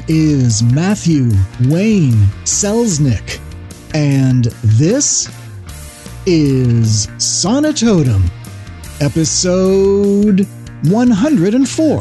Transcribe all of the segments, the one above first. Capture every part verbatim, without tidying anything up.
is Matthew Wayne Selznick, and this is Sonatotum, episode one hundred four.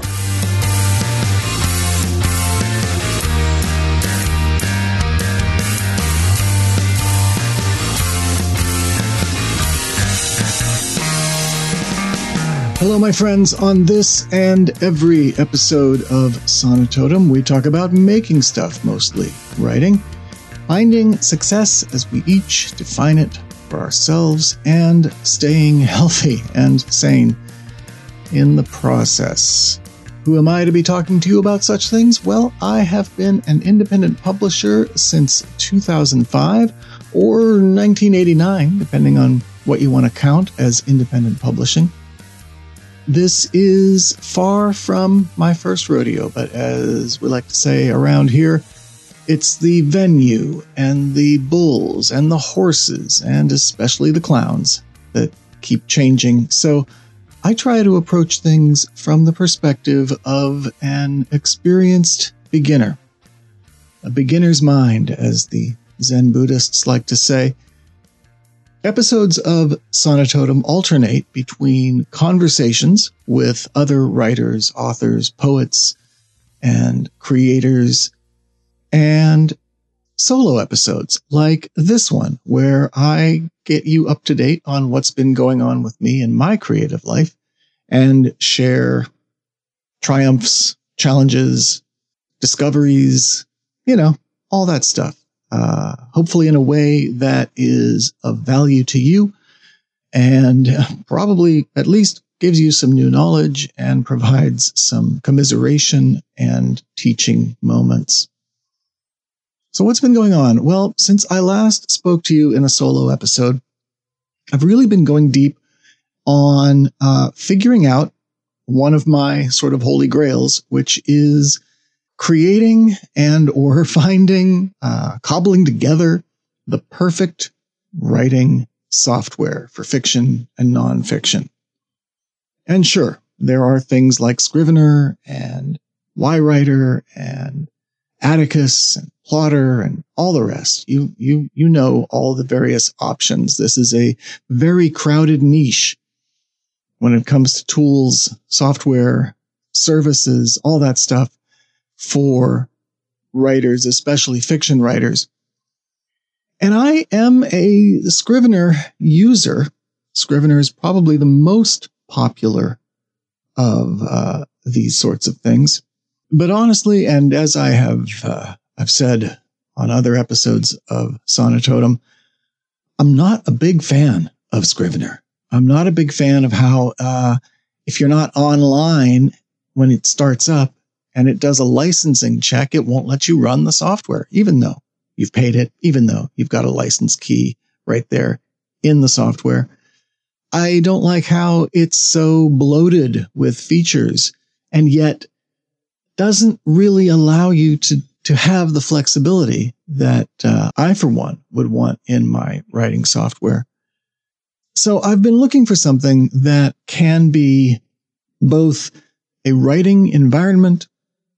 Hello, my friends. On this and every episode of Sonatotum, we talk about making stuff, mostly writing, finding success as we each define it for ourselves, and staying healthy and sane in the process. Who am I to be talking to you about such things? Well, I have been an independent publisher since two thousand five or nineteen eighty-nine, depending on what you want to count as independent publishing. This is far from my first rodeo, but as we like to say around here, it's the venue and the bulls and the horses and especially the clowns that keep changing. So I try to approach things from the perspective of an experienced beginner, a beginner's mind, as the Zen Buddhists like to say. Episodes of Sonatotum alternate between conversations with other writers, authors, poets, and creators, and solo episodes like this one, where I get you up to date on what's been going on with me in my creative life and share triumphs, challenges, discoveries, you know, all that stuff. Uh, hopefully in a way that is of value to you and probably at least gives you some new knowledge and provides some commiseration and teaching moments. So what's been going on? Well, since I last spoke to you in a solo episode, I've really been going deep on uh, figuring out one of my sort of holy grails, which is creating and or finding, uh, cobbling together the perfect writing software for fiction and nonfiction. And sure, there are things like Scrivener and YWriter and Atticus and Plotter and all the rest. You, you, you know all the various options. This is a very crowded niche when it comes to tools, software, services, all that stuff for writers, especially fiction writers. And I am a Scrivener user. Scrivener is probably the most popular of uh, these sorts of things. But honestly, and as I have uh, I've said on other episodes of Sonatotum, I'm not a big fan of Scrivener. I'm not a big fan of how uh, if you're not online when it starts up, and it does a licensing check, it won't let you run the software, even though you've paid it, even though you've got a license key right there in the software. I don't like how it's so bloated with features and yet doesn't really allow you to, to have the flexibility that uh, I, for one, would want in my writing software. So I've been looking for something that can be both a writing environment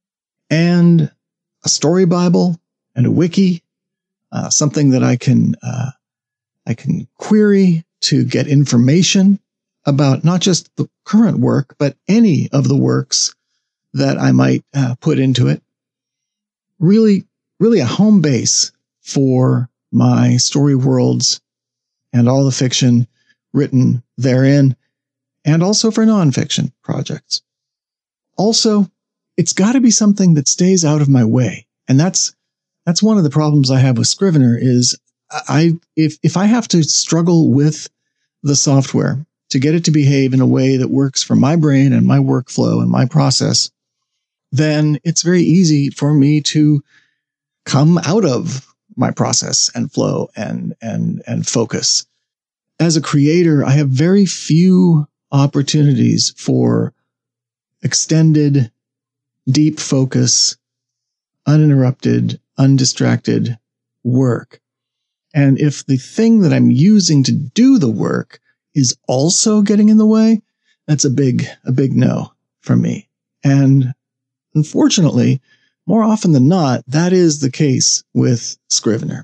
and a story Bible and a wiki, uh, something that I can uh, I can query to get information about not just the current work, but any of the works that I might uh, put into it. Really, really a home base for my story worlds and all the fiction written therein, and also for nonfiction projects. Also, it's got to be something that stays out of my way. And that's, that's one of the problems I have with Scrivener is I, if, if I have to struggle with the software to get it to behave in a way that works for my brain and my workflow and my process, then it's very easy for me to come out of my process and flow and, and, and focus. As a creator, I have very few opportunities for extended, deep focus, uninterrupted, undistracted work. And if the thing that I'm using to do the work is also getting in the way, that's a big, a big no for me. And unfortunately, more often than not, that is the case with Scrivener.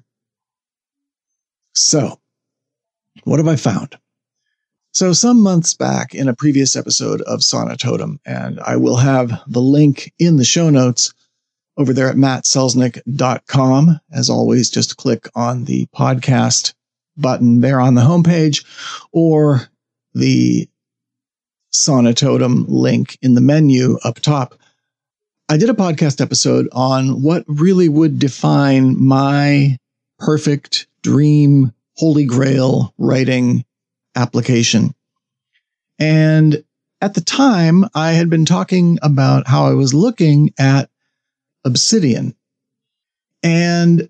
So, what have I found? So some months back in a previous episode of Sonatotum, and I will have the link in the show notes over there at matt selznick dot com. As always, just click on the podcast button there on the homepage or the Sonatotum link in the menu up top. I did a podcast episode on what really would define my perfect dream holy grail writing application. And at the time, I had been talking about how I was looking at Obsidian. And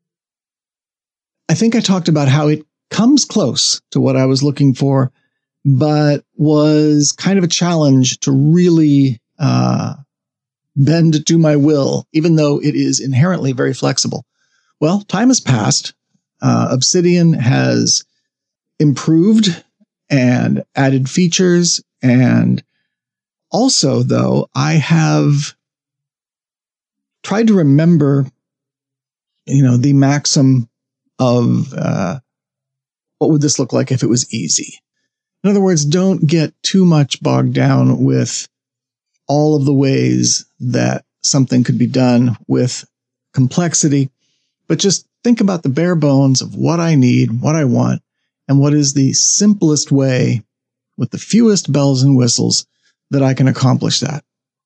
I think I talked about how it comes close to what I was looking for, but was kind of a challenge to really uh, bend to my will, even though it is inherently very flexible. Well, time has passed. Uh, Obsidian has improved and added features. And also, though, I have tried to remember, you know, the maxim of uh, what would this look like if it was easy? In other words, don't get too much bogged down with all of the ways that something could be done with complexity, but just think about the bare bones of what I need, what I want, and what is the simplest way with the fewest bells and whistles that I can accomplish that.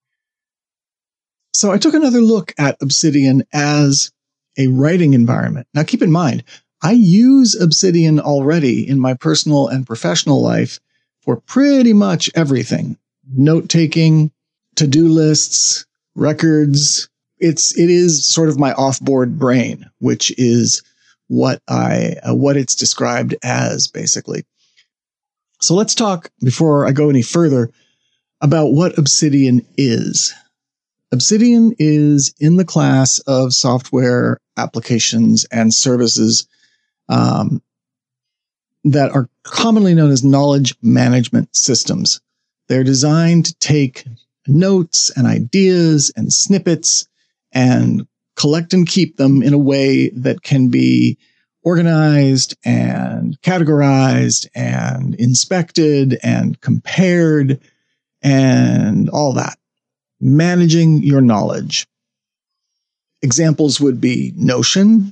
So I took another look at Obsidian as a writing environment. Now keep in mind, I use Obsidian already in my personal and professional life for pretty much everything. Note-taking, to-do lists, records. It's, it is sort of my off-board brain, which is what I, uh, what it's described as, basically. So let's talk, before I go any further, about what Obsidian is. Obsidian is in the class of software applications and services um, that are commonly known as knowledge management systems. They're designed to take notes and ideas and snippets and collect and keep them in a way that can be organized and categorized and inspected and compared and all that. Managing your knowledge. Examples would be Notion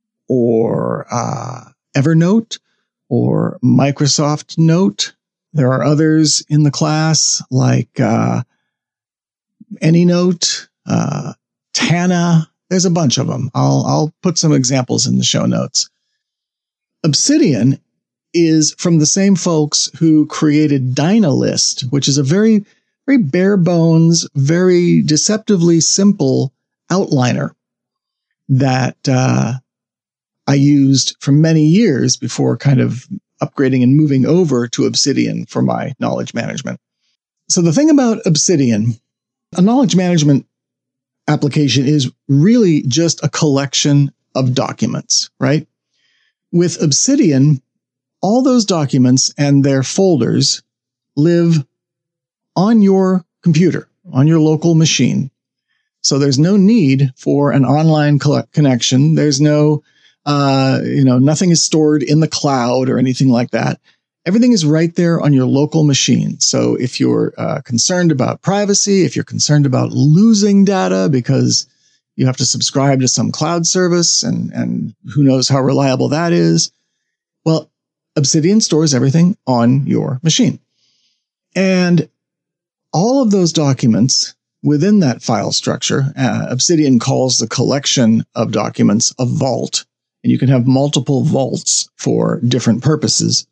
or uh, Evernote or Microsoft Note. There are others in the class like uh, AnyNote, uh, Tana. There's a bunch of them. I'll, I'll put some examples in the show notes. Obsidian is from the same folks who created Dynalist, which is a very, very bare bones, very deceptively simple outliner that uh, I used for many years before kind of upgrading and moving over to Obsidian for my knowledge management. So the thing about Obsidian, a knowledge management application is really just a collection of documents, right? With Obsidian, all those documents and their folders live on your computer, on your local machine. So there's no need for an online connection. There's no, uh, you know, nothing is stored in the cloud or anything like that. Everything is right there on your local machine. So if you're uh, concerned about privacy, if you're concerned about losing data because you have to subscribe to some cloud service and, and who knows how reliable that is, well, Obsidian stores everything on your machine. And all of those documents within that file structure, uh, Obsidian calls the collection of documents a vault, and you can have multiple vaults for different purposes.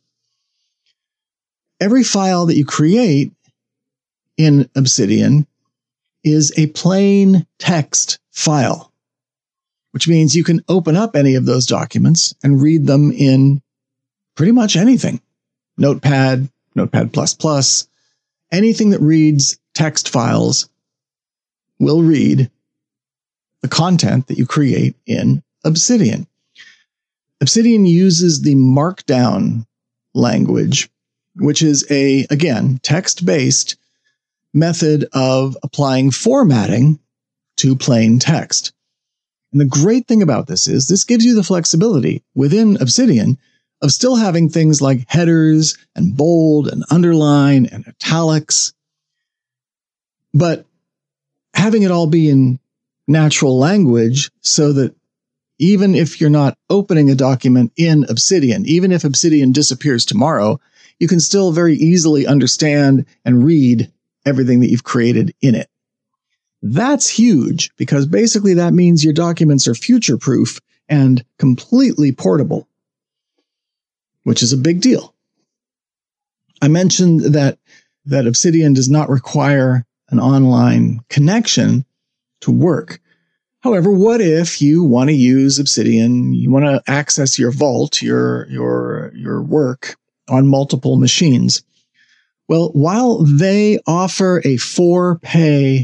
Every file that you create in Obsidian is a plain text file, which means you can open up any of those documents and read them in pretty much anything. Notepad, Notepad plus plus, anything that reads text files will read the content that you create in Obsidian. Obsidian uses the Markdown language, which is a, again, text-based method of applying formatting to plain text. And the great thing about this is this gives you the flexibility within Obsidian of still having things like headers and bold and underline and italics, but having it all be in natural language so that even if you're not opening a document in Obsidian, even if Obsidian disappears tomorrow, you can still very easily understand and read everything that you've created in it. That's huge because basically that means your documents are future-proof and completely portable, which is a big deal. I mentioned that, that Obsidian does not require an online connection to work. However, what if you want to use Obsidian, you want to access your vault, your, your, your work on multiple machines? Well, while they offer a for-pay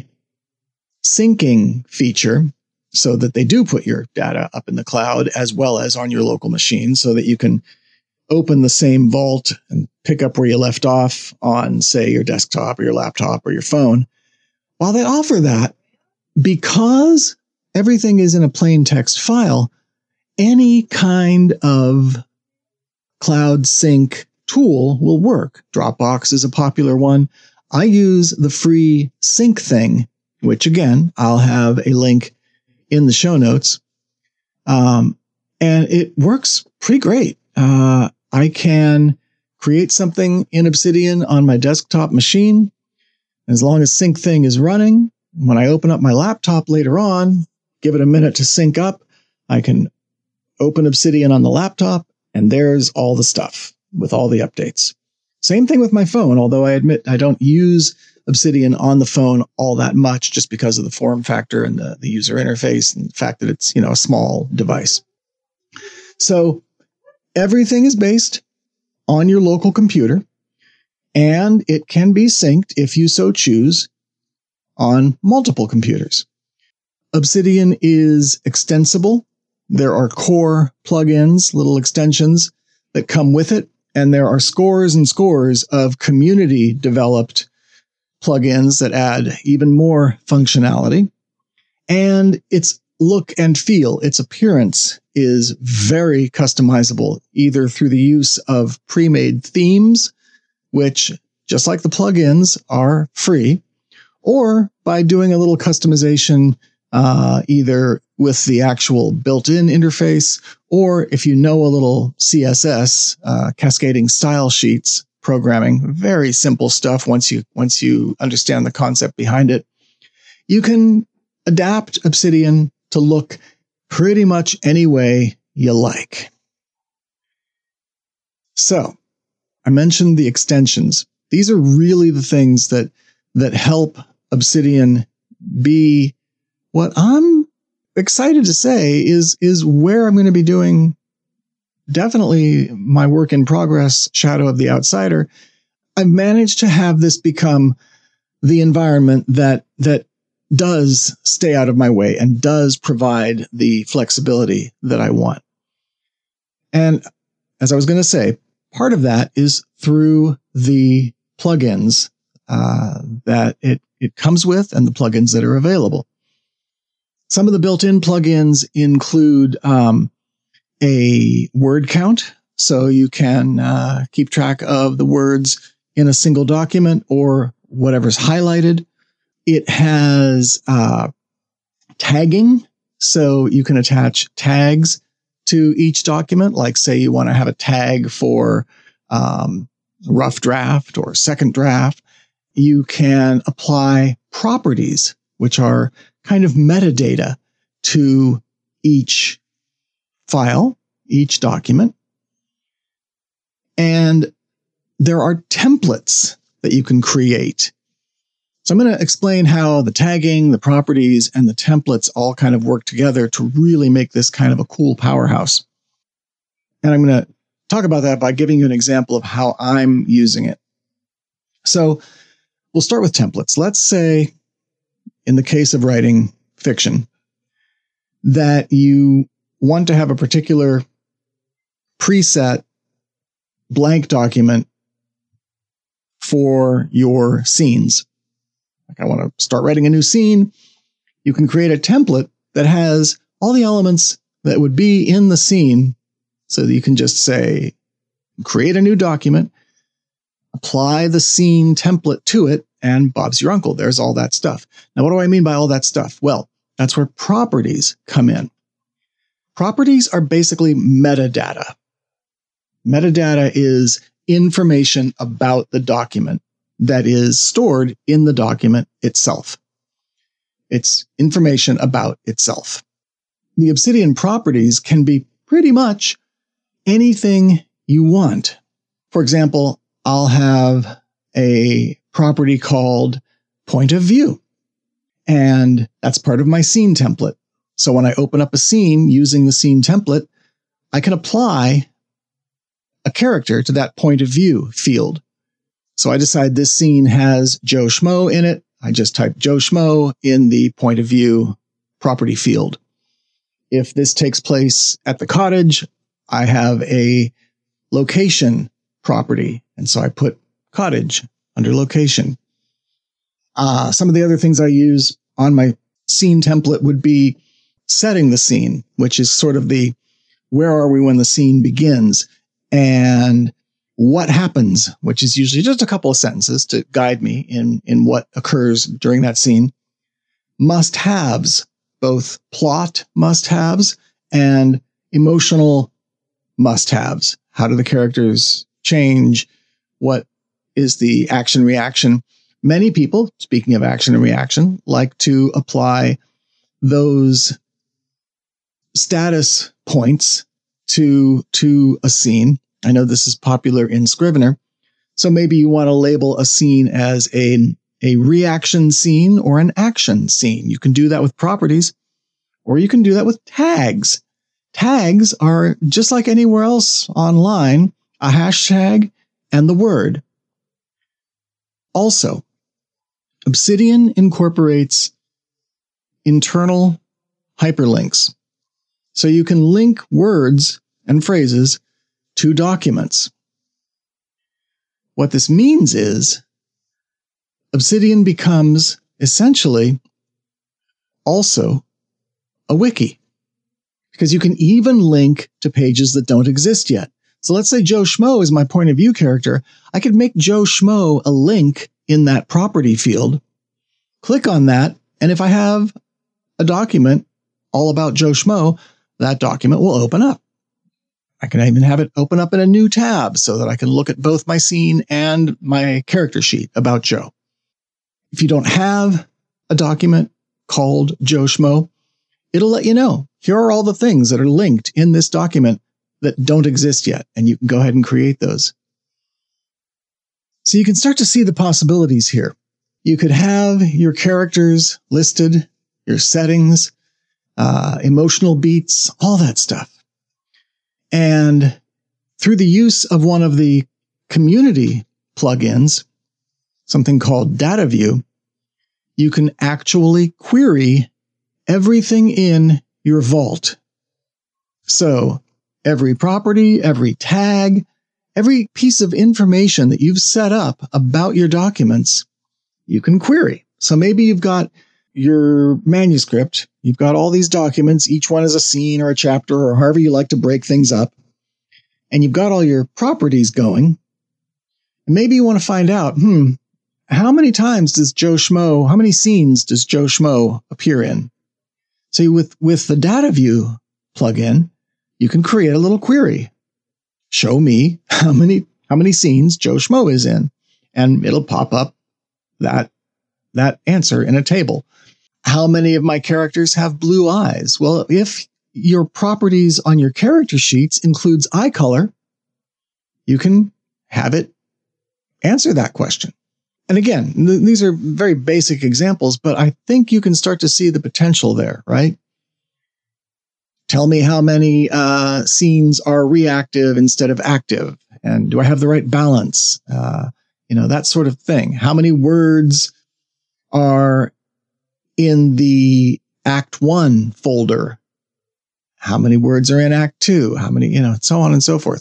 syncing feature so that they do put your data up in the cloud as well as on your local machine so that you can open the same vault and pick up where you left off on, say, your desktop or your laptop or your phone. While they offer that, because everything is in a plain text file, any kind of cloud sync tool will work. Dropbox is a popular one. I use the free SyncThing, which again, I'll have a link in the show notes. Um, and it works pretty great. Uh, I can create something in Obsidian on my desktop machine. As long as SyncThing is running, when I open up my laptop later on, give it a minute to sync up, I can open Obsidian on the laptop, and there's all the stuff with all the updates. Same thing with my phone, although I admit I don't use Obsidian on the phone all that much just because of the form factor and the, the user interface and the fact that it's, you know, a small device. So everything is based on your local computer, and it can be synced if you so choose on multiple computers. Obsidian is extensible. There are core plugins, little extensions that come with it, and there are scores and scores of community-developed plugins that add even more functionality. And its look and feel, its appearance is very customizable, either through the use of pre-made themes, which, just like the plugins, are free, or by doing a little customization uh, either with the actual built-in interface, or if you know a little C S S, uh, cascading style sheets programming, very simple stuff once you once you understand the concept behind it. You can adapt Obsidian to look pretty much any way you like. So, I mentioned the extensions. These are really the things that that help Obsidian be what I'm excited to say is, is where I'm going to be doing definitely my work in progress, Shadow of the Outsider. I've managed to have this become the environment that that does stay out of my way and does provide the flexibility that I want. And as I was going to say, part of that is through the plugins uh, that it, it comes with and the plugins that are available. Some of the built-in plugins include um, a word count, so you can uh, keep track of the words in a single document or whatever's highlighted. It has uh, tagging, so you can attach tags to each document. Like, say you want to have a tag for um, rough draft or second draft. You can apply properties, which are kind of metadata to each file, each document. And there are templates that you can create. So I'm going to explain how the tagging, the properties, and the templates all kind of work together to really make this kind of a cool powerhouse. And I'm going to talk about that by giving you an example of how I'm using it. So we'll start with templates. Let's say, in the case of writing fiction, that you want to have a particular preset blank document for your scenes. Like, I want to start writing a new scene. you can create a template that has all the elements that would be in the scene, so that you can just say, create a new document, apply the scene template to it, and Bob's your uncle. There's all that stuff. Now, what do I mean by all that stuff? Well, that's where properties come in. Properties are basically metadata. Metadata is information about the document that is stored in the document itself. It's information about itself. The Obsidian properties can be pretty much anything you want. For example, I'll have a property called point of view, and that's part of my scene template. So when I open up a scene using the scene template, I can apply a character to that point of view field. So I decide this scene has Joe Schmo in it. I just type Joe Schmo in the point of view property field. If this takes place at the cottage, I have a location property, and so I put cottage under location. Uh, some of the other things I use on my scene template would be setting the scene, which is sort of the where are we when the scene begins, and what happens, which is usually just a couple of sentences to guide me in, in what occurs during that scene. Must-haves, both plot must-haves and emotional must-haves. How do the characters change? What is the action reaction? Many people, speaking of action and reaction, like to apply those status points to, to a scene. I know this is popular in Scrivener. So maybe you want to label a scene as a, a reaction scene or an action scene. You can do that with properties, or you can do that with tags. Tags are, just like anywhere else online, a hashtag and the word. Also, Obsidian incorporates internal hyperlinks. So you can link words and phrases to documents. What this means is Obsidian becomes essentially also a wiki, because you can even link to pages that don't exist yet. So let's say Joe Schmo is my point of view character. I could make Joe Schmo a link in that property field, click on that, and if I have a document all about Joe Schmo, that document will open up. I can even have it open up in a new tab so that I can look at both my scene and my character sheet about Joe. If you don't have a document called Joe Schmo, it'll let you know. Here are all the things that are linked in this document that don't exist yet, and you can go ahead and create those. So you can start to see the possibilities here. You could have your characters listed, your settings, uh, emotional beats, all that stuff. And through the use of one of the community plugins, something called DataView, you can actually query everything in your vault. So every property, every tag, every piece of information that you've set up about your documents, you can query. So maybe you've got your manuscript, you've got all these documents, each one is a scene or a chapter or however you like to break things up, and you've got all your properties going. And maybe you want to find out, hmm, how many times does Joe Schmo, how many scenes does Joe Schmo appear in? So with, with the DataView plugin, you can create a little query. Show me how many, how many scenes Joe Schmo is in, and it'll pop up that, that answer in a table. How many of my characters have blue eyes? Well, if your properties on your character sheets includes eye color, you can have it answer that question. And again, th- these are very basic examples, but I think you can start to see the potential there, right? Tell me how many uh, scenes are reactive instead of active, and do I have the right balance? Uh, you know, that sort of thing. How many words are in the Act One folder? How many words are in Act Two? How many, you know, so on and so forth.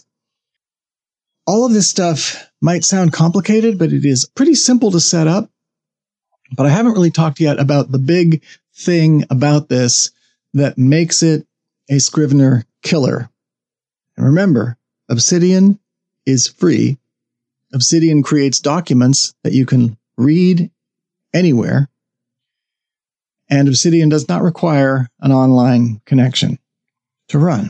All of this stuff might sound complicated, but it is pretty simple to set up. But I haven't really talked yet about the big thing about this that makes it a Scrivener killer. And remember, Obsidian is free. Obsidian creates documents that you can read anywhere. And Obsidian does not require an online connection to run.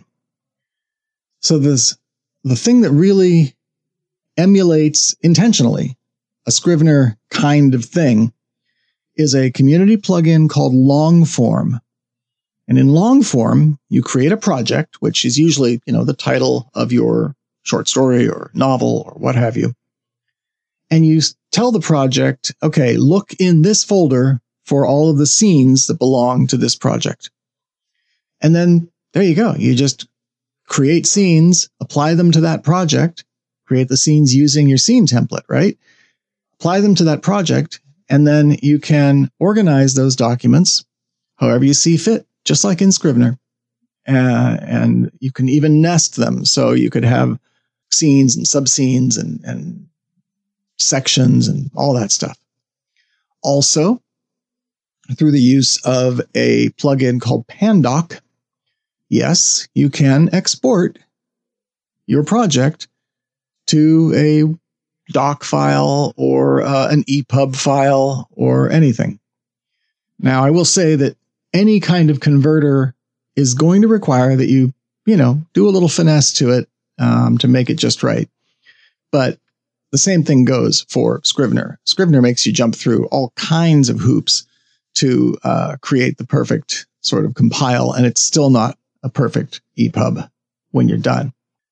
So this, the thing that really emulates intentionally a Scrivener kind of thing is a community plugin called Longform. And in Longform, you create a project, which is usually, you know, the title of your short story or novel or what have you. And you tell the project, okay, look in this folder for all of the scenes that belong to this project. And then there you go. You just create scenes, apply them to that project, create the scenes using your scene template, right? Apply them to that project, and then you can organize those documents however you see fit, just like in Scrivener. Uh, and you can even nest them. So you could have scenes and subscenes and, and sections and all that stuff. Also, through the use of a plugin called Pandoc, yes, you can export your project to a doc file or uh, an E P U B file or anything. Now, I will say that any kind of converter is going to require that you, you know, do a little finesse to it um, to make it just right. But the same thing goes for Scrivener. Scrivener makes you jump through all kinds of hoops to uh, create the perfect sort of compile, and it's still not a perfect E P U B when you're done.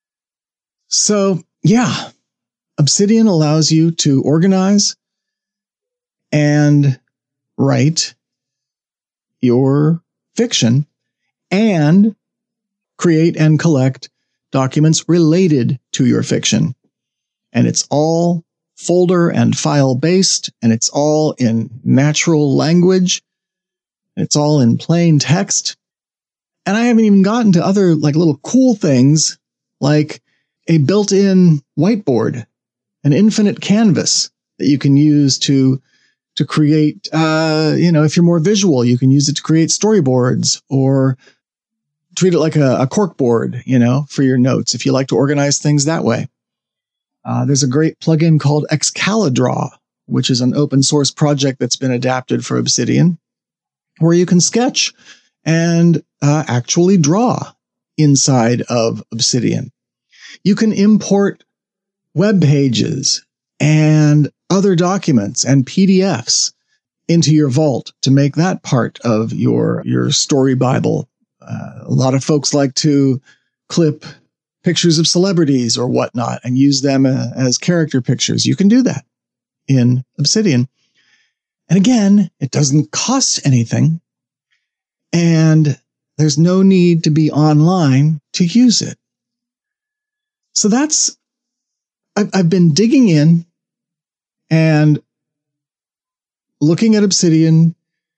So, yeah, Obsidian allows you to organize and write your fiction and create and collect documents related to your fiction. And it's all folder and file based, and it's all in natural language. It's all in plain text. And I haven't even gotten to other like little cool things like a built-in whiteboard, an infinite canvas that you can use to to create, uh, you know, if you're more visual, you can use it to create storyboards or treat it like a, a corkboard, you know, for your notes if you like to organize things that way. Uh, there's a great plugin called Excalidraw, which is an open source project that's been adapted for Obsidian, where you can sketch and uh, actually draw inside of Obsidian. You can import web pages and other documents and P D Fs into your vault to make that part of your, your story Bible. Uh, a lot of folks like to clip pictures of celebrities or whatnot and use them uh, as character pictures. You can do that in Obsidian. And again, it doesn't cost anything, and there's no need to be online to use it. So that's, I've, I've been digging in and looking at Obsidian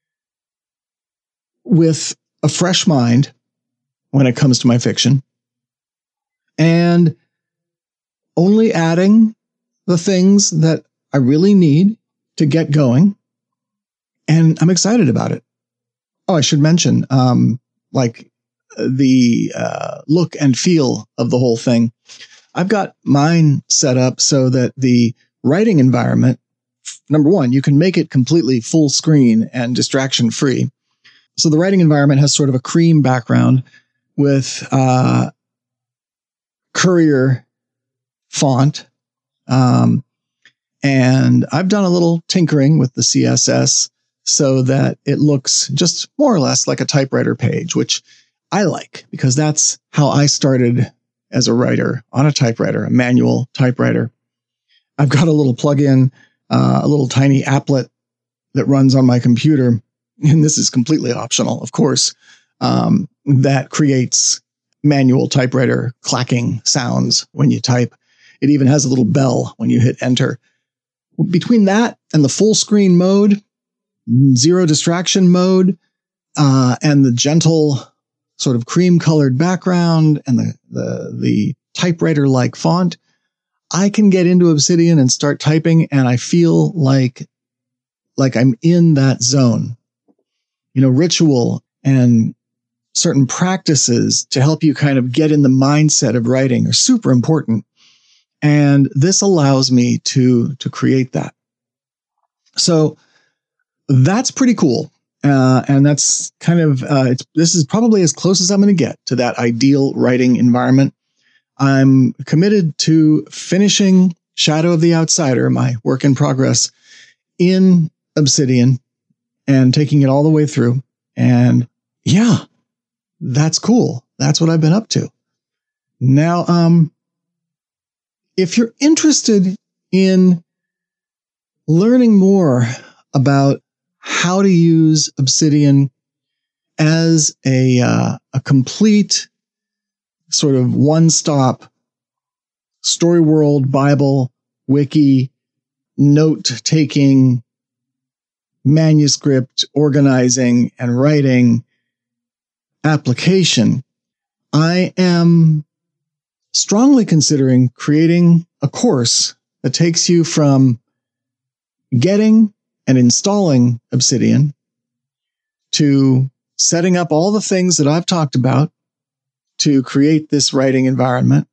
with a fresh mind when it comes to my fiction, and only adding the things that I really need to get going. And I'm excited about it. Oh, I should mention, um, like the uh, look and feel of the whole thing. I've got mine set up so that the writing environment, number one, you can make it completely full screen and distraction free. So the writing environment has sort of a cream background with uh, Courier font. Um, and I've done a little tinkering with the C S S so that it looks just more or less like a typewriter page, which I like because that's how I started as a writer, on a typewriter, a manual typewriter. I've got a little plugin, uh, a little tiny applet that runs on my computer, and this is completely optional, of course, um, that creates manual typewriter clacking sounds when you type. It even has a little bell when you hit enter. Between that and the full screen mode, zero distraction mode, uh, and the gentle sort of cream colored background and the, the, the typewriter like font, I can get into Obsidian and start typing, and I feel like, like I'm in that zone. you know, ritual and certain practices to help you kind of get in the mindset of writing are super important. And this allows me to, to create that. So that's pretty cool. Uh, and that's kind of, uh, it's, this is probably as close as I'm going to get to that ideal writing environment. I'm committed to finishing Shadow of the Outsider, my work in progress, in Obsidian and taking it all the way through. And yeah, that's cool. That's what I've been up to. Now, um, if you're interested in learning more about how to use Obsidian as a, uh, a complete sort of one-stop story world, Bible, wiki, note-taking, manuscript organizing and writing application, I am strongly considering creating a course that takes you from getting and installing Obsidian to setting up all the things that I've talked about to create this writing environment,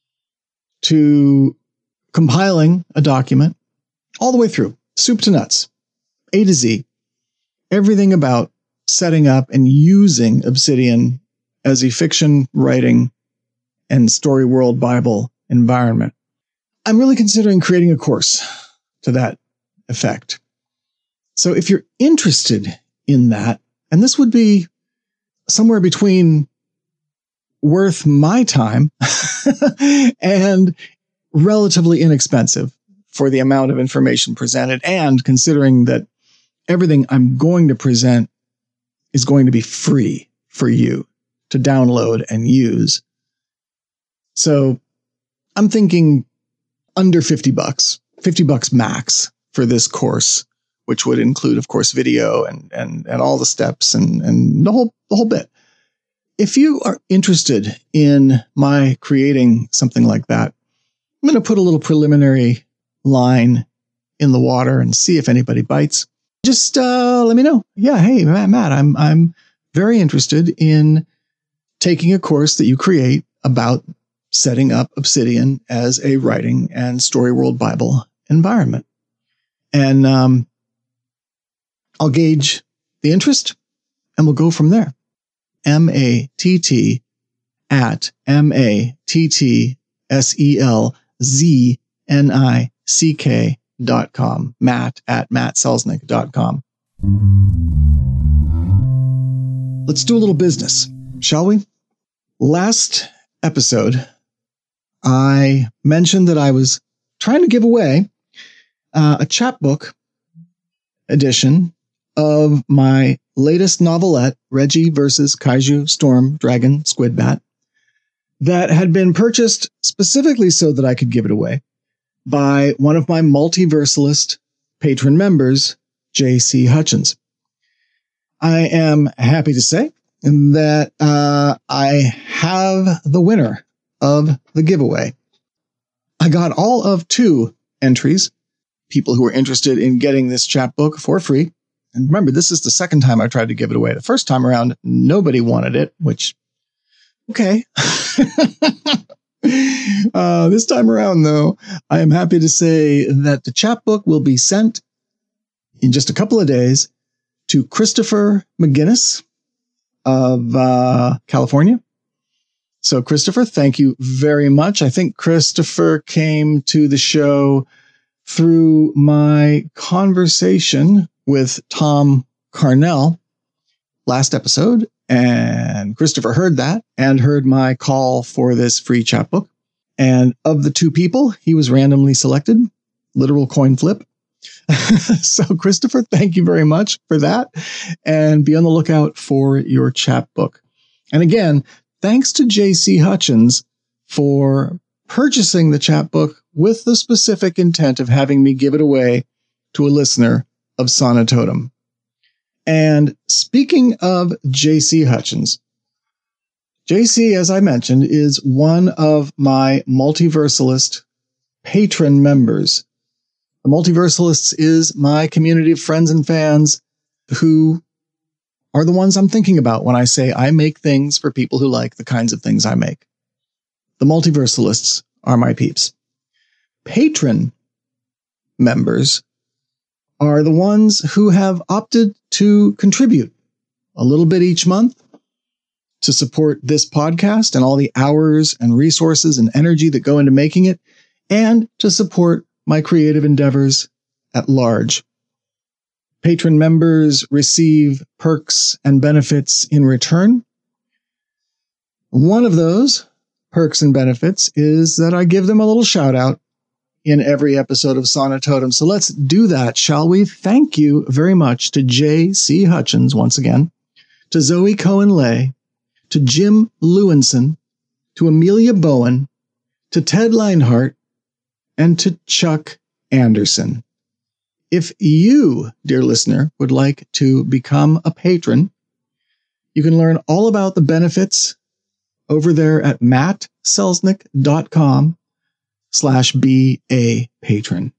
to compiling a document, all the way through, soup to nuts, A to Z, everything about setting up and using Obsidian as a fiction writing and story world Bible environment. I'm really considering creating a course to that effect. So if you're interested in that, and this would be somewhere between worth my time and relatively inexpensive for the amount of information presented, and considering that everything I'm going to present is going to be free for you to download and use. So I'm thinking under fifty bucks, fifty bucks max for this course, which would include, of course, video and, and, and all the steps and, and the whole, the whole bit. If you are interested in my creating something like that, I'm going to put a little preliminary line in the water and see if anybody bites. Just uh, let me know. Yeah, hey, Matt, I'm I'm very interested in taking a course that you create about setting up Obsidian as a writing and story world Bible environment. And um, I'll gauge the interest and we'll go from there. M A T T at M A T T S E L Z N I C K dot com. Matt at matt selznick dot com. Let's do a little business, shall we? Last episode, I mentioned that I was trying to give away uh, a chapbook edition of my latest novelette, Reggie versus Kaiju Storm Dragon Squidbat, that had been purchased specifically so that I could give it away by one of my Multiversalist patron members, J C Hutchins. I am happy to say that uh, I have the winner of the giveaway. I got all of two entries, people who were interested in getting this chapbook for free. And remember, this is the second time I tried to give it away. The first time around, nobody wanted it, which, okay. uh, this time around, though, I am happy to say that the chapbook will be sent in just a couple of days to Christopher McGinnis of uh, California. So, Christopher, thank you very much. I think Christopher came to the show through my conversation with Tom Carnell last episode, and Christopher heard that and heard my call for this free chapbook. And of the two people, he was randomly selected, literal coin flip. So, Christopher, thank you very much for that, and be on the lookout for your chapbook. And again, thanks to J C Hutchins for purchasing the chapbook with the specific intent of having me give it away to a listener of Sonatotum. And speaking of J C Hutchins, J C, as I mentioned, is one of my Multiversalist patron members. The Multiversalists is my community of friends and fans who are the ones I'm thinking about when I say I make things for people who like the kinds of things I make. The multiversalists are my peeps. Patron members are the ones who have opted to contribute a little bit each month to support this podcast and all the hours and resources and energy that go into making it, and to support my creative endeavors at large. Patron members receive perks and benefits in return. One of those perks and benefits is that I give them a little shout out in every episode of Sonatotum. So let's do that, shall we? Thank you very much to J C Hutchins once again, to Zoe Cohen-Lay, to Jim Lewinson, to Amelia Bowen, to Ted Leinhart, and to Chuck Anderson. If you, dear listener, would like to become a patron, you can learn all about the benefits over there at mattselznick.com slash be a patron.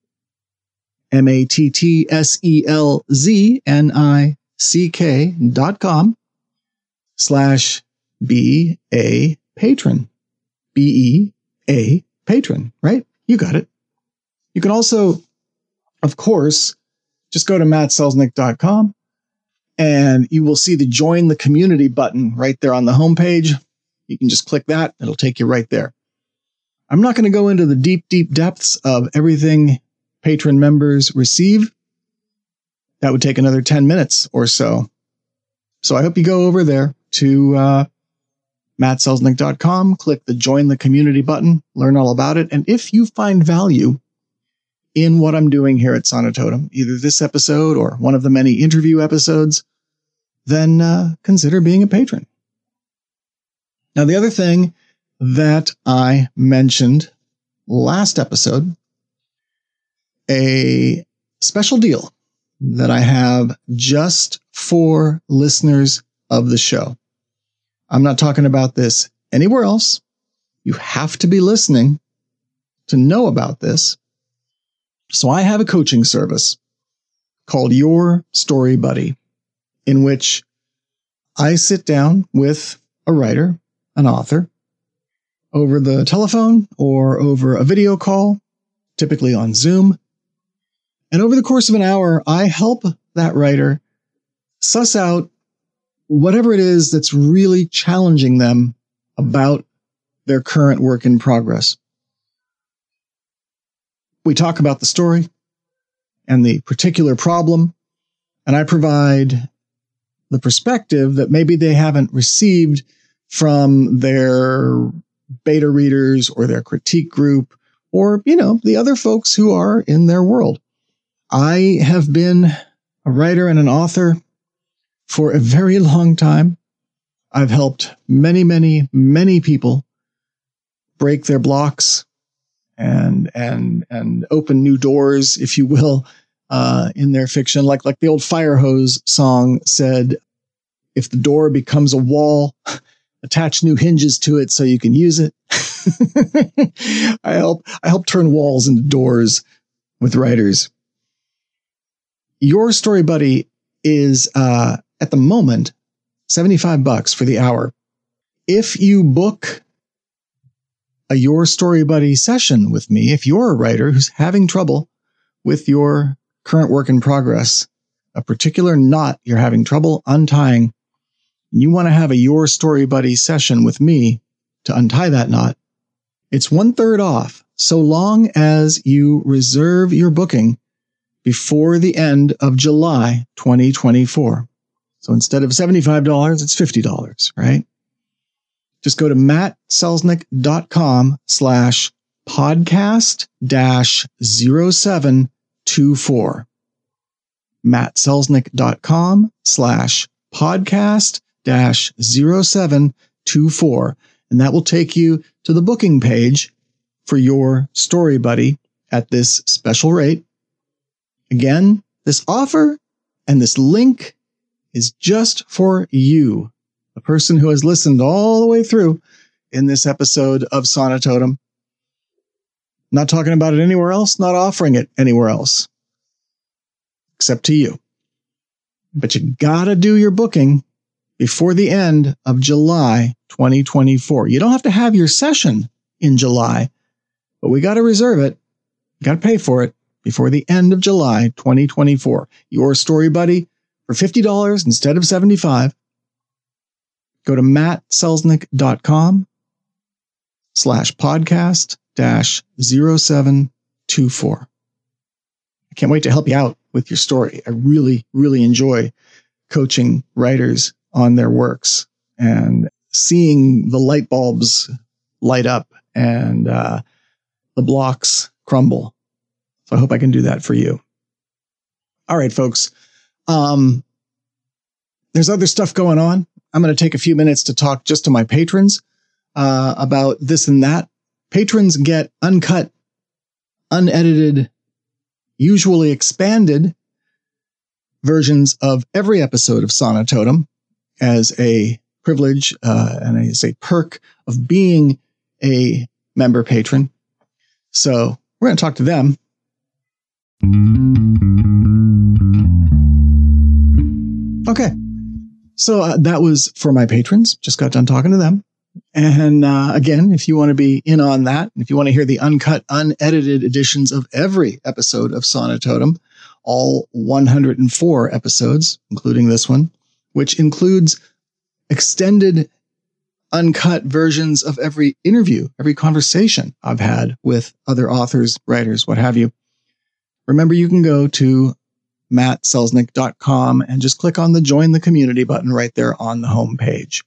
M-A-T-T-S-E-L-Z-N-I-C-K dot com slash be a patron. B E A patron, right? You got it. You can also, of course, just go to matt selznick dot com and you will see the join the community button right there on the homepage. You can just click that. It'll take you right there. I'm not going to go into the deep, deep depths of everything patron members receive. That would take another ten minutes or so. So I hope you go over there to uh, matt selznick dot com, click the join the community button, learn all about it. And if you find value in what I'm doing here at Sonatotum, either this episode or one of the many interview episodes, then uh, consider being a patron. Now, the other thing that I mentioned last episode, a special deal that I have just for listeners of the show. I'm not talking about this anywhere else. You have to be listening to know about this. So I have a coaching service called Your Story Buddy, in which I sit down with a writer, an author, over the telephone or over a video call, typically on Zoom. And over the course of an hour, I help that writer suss out whatever it is that's really challenging them about their current work in progress. We talk about the story and the particular problem, and I provide the perspective that maybe they haven't received from their beta readers or their critique group or, you know, the other folks who are in their world. I have been a writer and an author for a very long time. I've helped many, many, many people break their blocks and and and open new doors, if you will, uh, in their fiction. Like like the old Fire Hose song said, if the door becomes a wall, attach new hinges to it so you can use it. I help I help turn walls into doors with writers. Your Story Buddy is uh, at the moment seventy-five bucks for the hour. If you book a Your Story Buddy session with me, if you're a writer who's having trouble with your current work in progress, a particular knot you're having trouble untying, and you want to have a Your Story Buddy session with me to untie that knot, it's one third off so long as you reserve your booking before the end of July twenty twenty-four. So instead of seventy-five dollars, it's fifty dollars, right? Just go to mattselznick.com slash podcast dash zero seven two four. mattselznick.com slash podcast dash zero seven two four. And that will take you to the booking page for Your Story Buddy at this special rate. Again, this offer and this link is just for you, the person who has listened all the way through in this episode of Sonatotum. Not talking about it anywhere else, not offering it anywhere else, except to you. But you gotta do your booking before the end of July twenty twenty-four. You don't have to have your session in July, but we got to reserve it. You got to pay for it before the end of July twenty twenty-four. Your Story Buddy for fifty dollars instead of seventy-five dollars. Go to mattselznick.com slash podcast dash zero seven two four. I can't wait to help you out with your story. I really, really enjoy coaching writers on their works and seeing the light bulbs light up and uh, the blocks crumble. So I hope I can do that for you. All right, folks. Um, there's other stuff going on. I'm going to take a few minutes to talk just to my patrons uh, about this and that. Patrons get uncut, unedited, usually expanded versions of every episode of Sonatotem as a privilege uh, and as a perk of being a member patron. So we're going to talk to them. Okay. So uh, that was for my patrons. Just got done talking to them. And uh, again, if you want to be in on that, if you want to hear the uncut, unedited editions of every episode of Sonatotem, all one hundred four episodes, including this one, which includes extended, uncut versions of every interview, every conversation I've had with other authors, writers, what have you. Remember, you can go to matt selznick dot com and just click on the Join the Community button right there on the home page.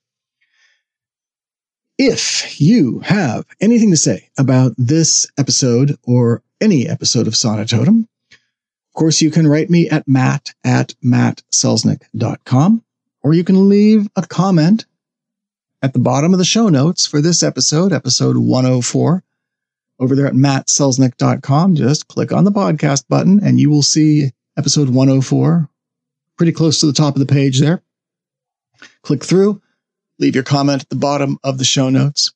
If you have anything to say about this episode or any episode of Sonatotem, of course, you can write me at matt at matt selznick dot com, or you can leave a comment at the bottom of the show notes for this episode, episode one oh four, over there at matt selznick dot com. Just click on the podcast button and you will see episode one oh four, pretty close to the top of the page there. Click through, leave your comment at the bottom of the show notes.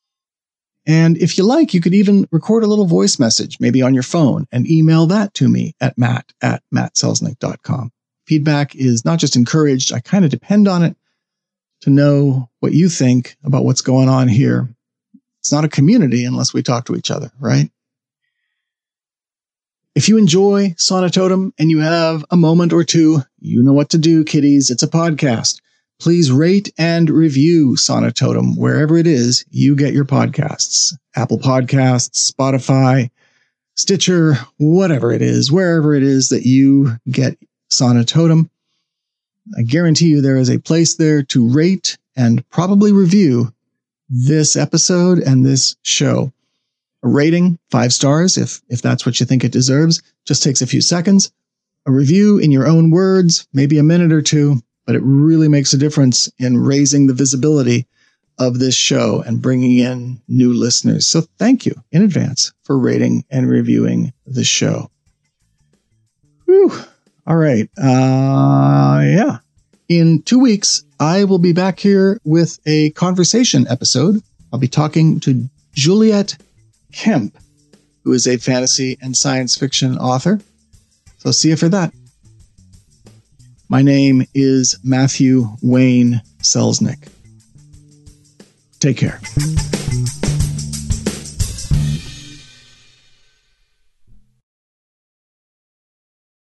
And if you like, you could even record a little voice message, maybe on your phone, and email that to me at matt at matt selznick dot com. Feedback is not just encouraged, I kind of depend on it to know what you think about what's going on here. It's not a community unless we talk to each other, right? If you enjoy Sonatotem and you have a moment or two, you know what to do, kiddies. It's a podcast. Please rate and review Sonatotem wherever it is you get your podcasts. Apple Podcasts, Spotify, Stitcher, whatever it is, wherever it is that you get Sonatotem. I guarantee you there is a place there to rate and probably review this episode and this show. A rating, five stars, if if that's what you think it deserves, just takes a few seconds. A review in your own words, maybe a minute or two, but it really makes a difference in raising the visibility of this show and bringing in new listeners. So thank you in advance for rating and reviewing the show. Whew. All right. Uh, yeah. In two weeks, I will be back here with a conversation episode. I'll be talking to Juliet Kemp, who is a fantasy and science fiction author. So see you for that. My name is Matthew Wayne Selznick. Take care.